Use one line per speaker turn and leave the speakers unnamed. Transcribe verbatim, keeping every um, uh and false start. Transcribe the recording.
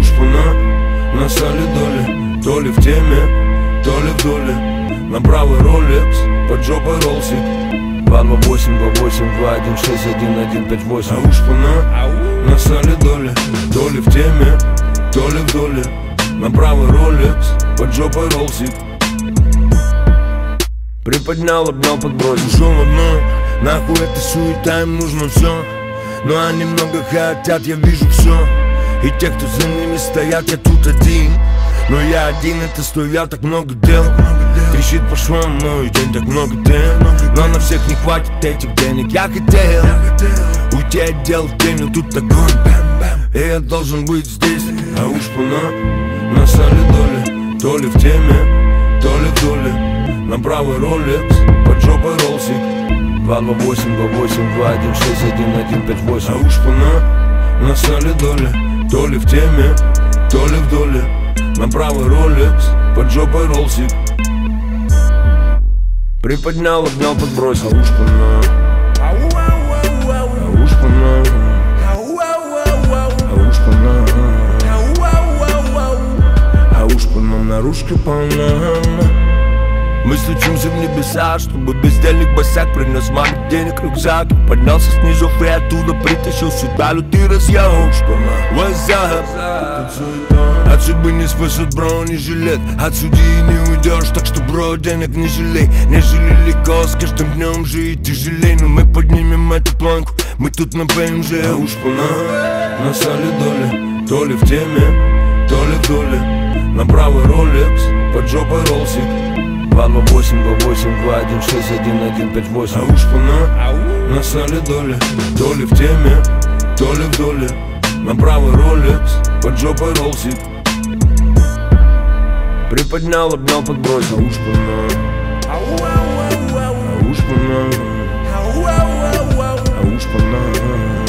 уж пана, на солидоле, то ли в теме, то ли в доле. На правый ролекс, под жопой ролсик. Два два восемь два восемь два один шесть один один пять восемь. А уж пана, на солидоле, то ли в теме, то ли в доле. На правый ролекс, под жопой ролсик. Приподнял, обнял, подбросил. Ушел в одно, нахуй это суета, им нужно все. Но они много хотят, я вижу все. И те, кто за ними стоят, я тут один. Но я один, это стоя так много дел. Трещит по швам, мой день, так много дел. Но на всех не хватит этих денег. Я хотел уйти от дел в тень, но тут огонь. И я должен быть здесь. А уж пана, на солидоле, то ли в теме, то ли в доле. На правый ролекс, под жопой ролсик. Два два восемь два восемь два один шесть один один пять восемь. А уж пана, на солидоле, то ли в теме, то ли в доле. На правый ролекс, под жопой ролсик. Приподнял, обнял, подбросил. А уж пана, а уж пана, а уж пана, а уж пана, наружка полна. Мы стучимся в небеса, чтобы бездельник босяк принес маме денег рюкзак. Поднялся снизу и оттуда притащил сюда лютый разъем. What's up? От судьбы не спасет бронежилет, от судьи не уйдешь, так что, бро, денег не жалей. Нежели легко, с каждым днем жить тяжелей. Но мы поднимем эту планку, мы тут на ПМЖ. А уж пана, на солидоле, то ли в теме, то ли в доле. На правый ролекс, под жопой ролсик. Два два восемь два восемь два один шесть один один пять восемь. А уж пана, на солидоле, то ли в теме, то ли в доле. На правый ролекс, под жопой ролсик. Приподнял, обнял, подбросил. А уж пана, а уж пана, а уж пана.